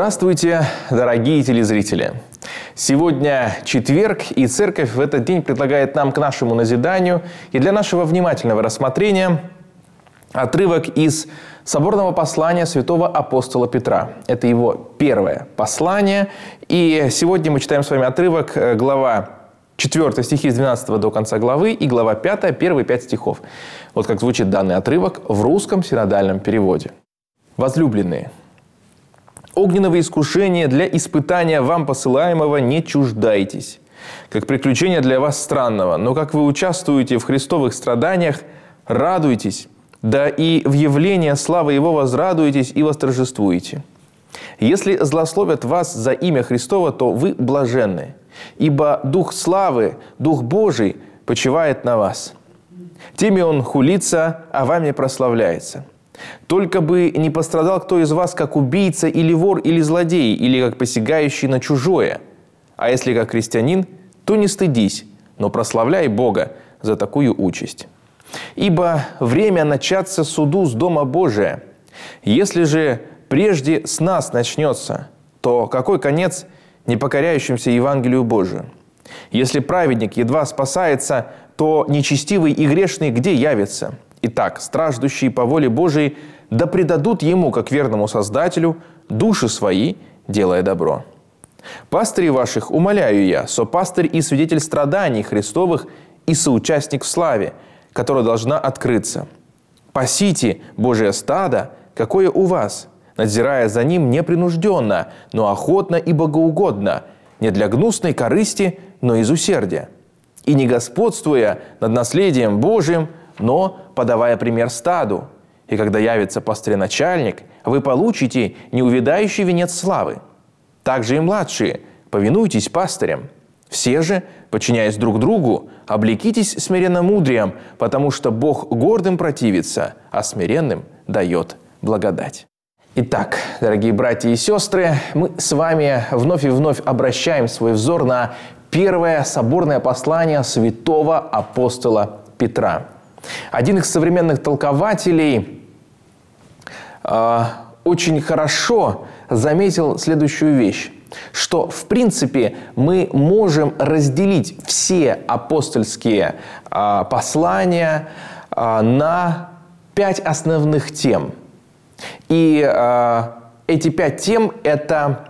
Здравствуйте, дорогие телезрители! Сегодня четверг, и Церковь в этот день предлагает нам к нашему назиданию и для нашего внимательного рассмотрения отрывок из соборного послания святого апостола Петра. Это его первое послание, и сегодня мы читаем с вами отрывок, глава 4 стихи с 12 до конца главы и глава 5, первые 5 стихов. Вот как звучит данный отрывок в русском синодальном переводе. «Возлюбленные, огненного искушения для испытания вам посылаемого не чуждайтесь, как приключение для вас странного, но как вы участвуете в христовых страданиях, радуйтесь, да и в явление славы Его возрадуетесь и восторжествуете. Если злословят вас за имя Христово, то вы блаженны, ибо Дух славы, Дух Божий почивает на вас. Теми Он хулится, а вами прославляется. Только бы не пострадал кто из вас, как убийца или вор или злодей, или как посягающий на чужое. А если как христианин, то не стыдись, но прославляй Бога за такую участь. Ибо время начаться суду с Дома Божия. Если же прежде с нас начнется, то какой конец непокоряющимся Евангелию Божию? Если праведник едва спасается, то нечестивый и грешный где явится? Итак, страждущие по воле Божией да предадут Ему, как верному Создателю, души свои, делая добро. Пастырей ваших умоляю я, сопастырь и свидетель страданий Христовых и соучастник в славе, которая должна открыться. Пасите Божие стадо, какое у вас, надзирая за ним непринужденно, но охотно и богоугодно, не для гнусной корысти, но из усердия. И не господствуя над наследием Божиим, но подавая пример стаду. И когда явится пастырь-начальник, вы получите неувядающий венец славы. Также и младшие, повинуйтесь пастырям. Все же, подчиняясь друг другу, облекитесь смиренно-мудрием, потому что Бог гордым противится, а смиренным дает благодать». Итак, дорогие братья и сестры, мы с вами вновь и вновь обращаем свой взор на первое соборное послание святого апостола Петра. Один из современных толкователей очень хорошо заметил следующую вещь, что, в принципе, мы можем разделить все апостольские послания на 5 основных тем. И эти 5 тем – это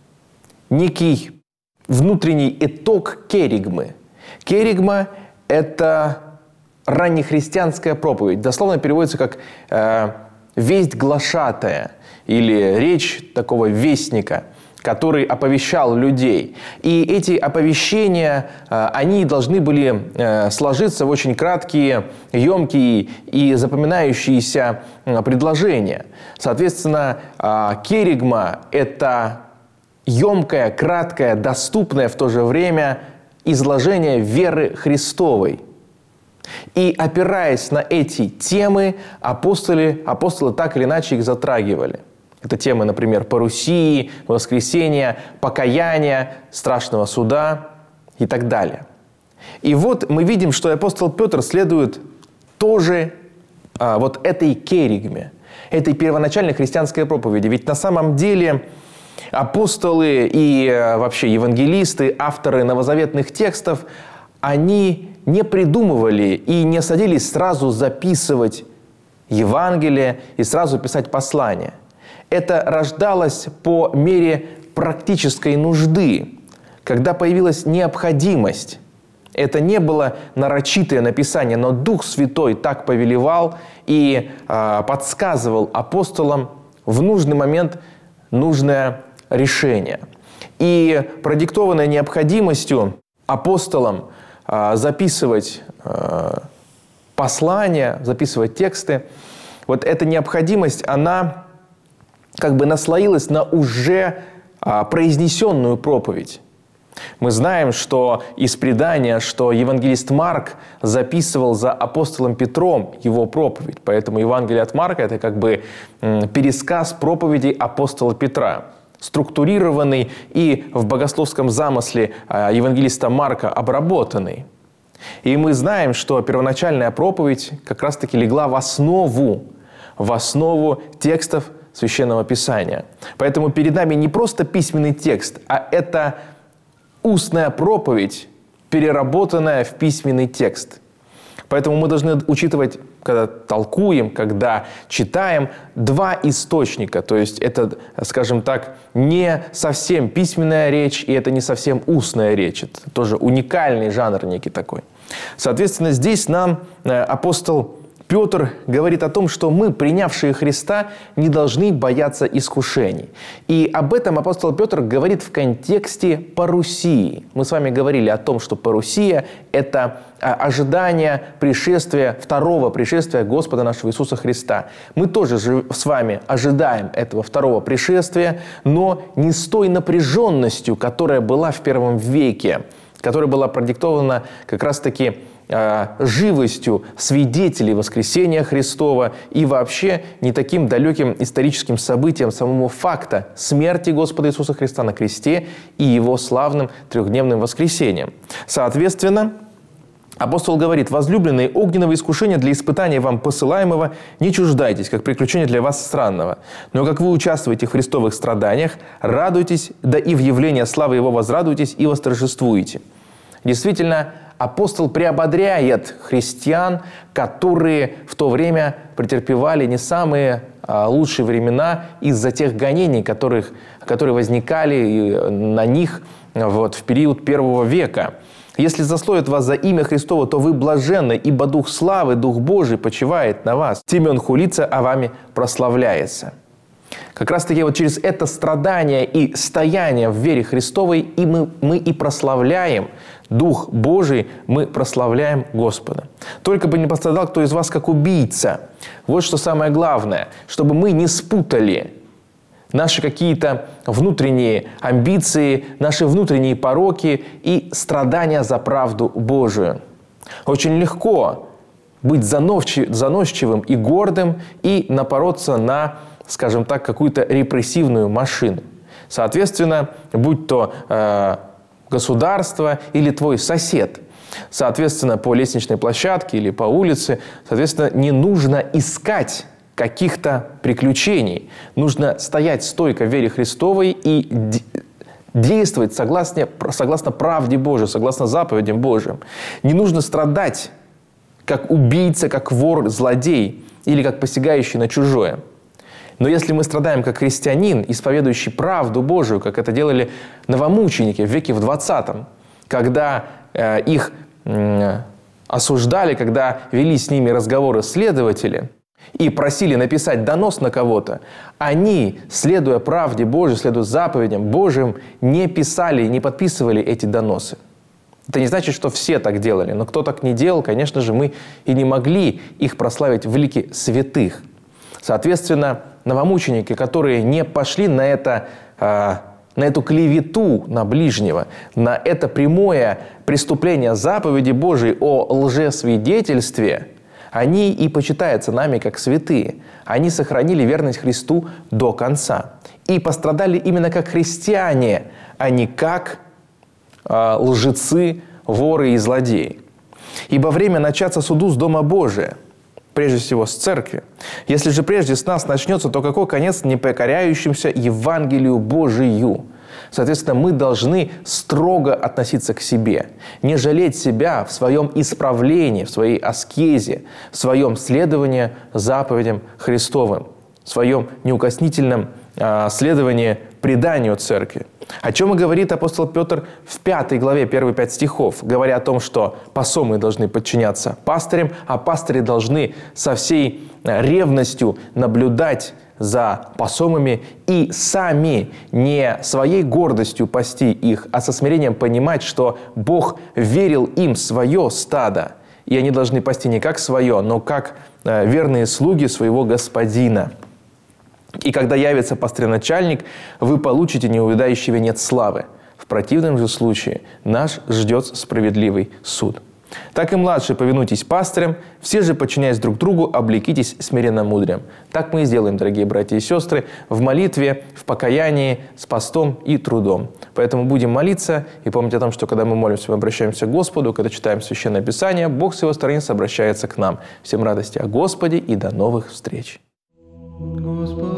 некий внутренний итог керигмы. Керигма – это раннехристианская проповедь. Дословно переводится как «весть глашатая» или речь такого вестника, который оповещал людей. И эти оповещения, они должны были сложиться в очень краткие, емкие и запоминающиеся предложения. Соответственно, керигма – это емкое, краткое, доступное в то же время изложение веры Христовой. И опираясь на эти темы, апостолы так или иначе их затрагивали. Это темы, например, парусии, воскресения, покаяния, страшного суда и так далее. И вот мы видим, что апостол Петр следует тоже вот этой керигме, этой первоначальной христианской проповеди. Ведь на самом деле апостолы и вообще евангелисты, авторы новозаветных текстов, они не придумывали и не садились сразу записывать Евангелие и сразу писать послания. Это рождалось по мере практической нужды, когда появилась необходимость. Это не было нарочитое написание, но Дух Святой так повелевал и подсказывал апостолам в нужный момент нужное решение. И продиктованное необходимостью апостолам записывать послания, записывать тексты, вот эта необходимость, она как бы наслоилась на уже произнесенную проповедь. Мы знаем, что из предания, что евангелист Марк записывал за апостолом Петром его проповедь. Поэтому Евангелие от Марка – это как бы пересказ проповеди апостола Петра, структурированный и в богословском замысле евангелиста Марка обработанный. И мы знаем, что первоначальная проповедь как раз-таки легла в основу текстов Священного Писания. Поэтому перед нами не просто письменный текст, а это устная проповедь, переработанная в письменный текст. Поэтому мы должны учитывать, когда толкуем, когда читаем, два источника. То есть это, скажем так, не совсем письменная речь, и это не совсем устная речь. Это тоже уникальный жанр некий такой. Соответственно, здесь нам апостол Петр говорит о том, что мы, принявшие Христа, не должны бояться искушений. И об этом апостол Петр говорит в контексте парусии. Мы с вами говорили о том, что парусия – это ожидание пришествия, второго пришествия Господа нашего Иисуса Христа. Мы тоже же с вами ожидаем этого второго пришествия, но не с той напряженностью, которая была в первом веке, которая была продиктована как раз-таки живостью свидетелей воскресения Христова и вообще не таким далеким историческим событием самого факта смерти Господа Иисуса Христа на кресте и Его славным трехдневным воскресением. Соответственно, апостол говорит: «Возлюбленные, огненного искушения для испытания вам посылаемого не чуждайтесь, как приключение для вас странного. Но как вы участвуете в христовых страданиях, радуйтесь, да и в явление славы Его возрадуйтесь и восторжествуете». Действительно, апостол приободряет христиан, которые в то время претерпевали не самые лучшие времена из-за тех гонений, которые возникали на них в период первого века. «Если заслоят вас за имя Христово, то вы блаженны, ибо Дух славы, Дух Божий почивает на вас. Теми Он хулится, а вами прославляется». Как раз-таки вот через это страдание и стояние в вере Христовой и мы и прославляем Дух Божий, мы прославляем Господа. Только бы не пострадал кто из вас как убийца. Вот что самое главное, чтобы мы не спутали наши какие-то внутренние амбиции, наши внутренние пороки и страдания за правду Божию. Очень легко быть заносчивым и гордым и напороться на, скажем так, какую-то репрессивную машину. Соответственно, будь то государство или твой сосед, соответственно, по лестничной площадке или по улице, соответственно, не нужно искать каких-то приключений. Нужно стоять стойко в вере Христовой и действовать согласно правде Божией, согласно заповедям Божьим. Не нужно страдать как убийца, как вор, злодей или как посягающий на чужое. Но если мы страдаем как христианин, исповедующий правду Божию, как это делали новомученики в веке в 20-м, когда их осуждали, когда вели с ними разговоры следователи и просили написать донос на кого-то, они, следуя правде Божией, следуя заповедям Божьим, не писали, не подписывали эти доносы. Это не значит, что все так делали, но кто так не делал, конечно же, мы и не могли их прославить в лике святых. Соответственно, новомученики, которые не пошли на эту клевету на ближнего, на это прямое преступление заповеди Божией о лжесвидетельстве, они и почитаются нами как святые. Они сохранили верность Христу до конца. И пострадали именно как христиане, а не как лжецы, воры и злодеи. Ибо время начаться суду с Дома Божия, прежде всего с церкви. Если же прежде с нас начнется, то какой конец непокоряющимся Евангелию Божию? Соответственно, мы должны строго относиться к себе, не жалеть себя в своем исправлении, в своей аскезе, в своем следовании заповедям Христовым, в своем неукоснительном следовании преданию церкви. О чем и говорит апостол Петр в 5 главе, первые 5 стихов, говоря о том, что посомы должны подчиняться пастырям, а пастыри должны со всей ревностью наблюдать за посомами и сами не своей гордостью пасти их, а со смирением понимать, что Бог верил им свое стадо, и они должны пасти не как свое, но как верные слуги своего господина. И когда явится пастырь-начальник, вы получите неувядающий венец славы. В противном же случае нас ждет справедливый суд. Так и младшие повинуйтесь пастырям, все же, подчиняясь друг другу, облекитесь смиренно мудрым. Так мы и сделаем, дорогие братья и сестры, в молитве, в покаянии, с постом и трудом. Поэтому будем молиться и помнить о том, что когда мы молимся, мы обращаемся к Господу, когда читаем Священное Писание, Бог с Его стороны обращается к нам. Всем радости о Господе и до новых встреч. Господи.